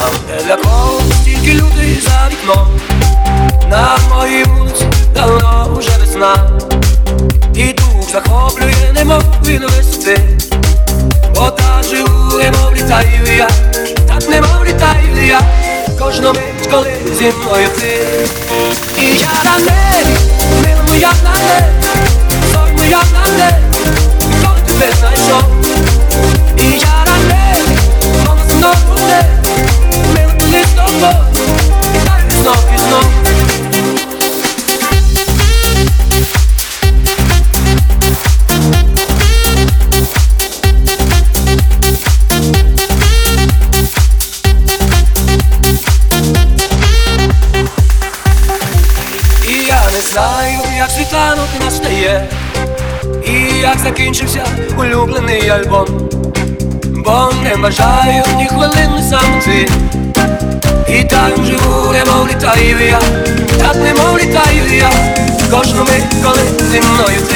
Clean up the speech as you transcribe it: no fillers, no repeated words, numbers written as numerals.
Для кого стільки людей за вікном, на моїй вулиці давно вже весна, і дух захоплює, немов він висоти, бо так живу, немов літаю я, так немов літаю я, кожну мить, коли зі мною ти. І я на небі, мила моя на небі, зорь моя на небі, коли тебе знайшов. І я на небі, мама знов буде, мила туди з тобою, і знов і знов. Не знаю, як світанок настає, і як закінчився улюблений альбом, бо не бажаю ні хвилини самоти, і так живу, немов літаю я, так немов літаю я, кожну мить, коли зі мною ти.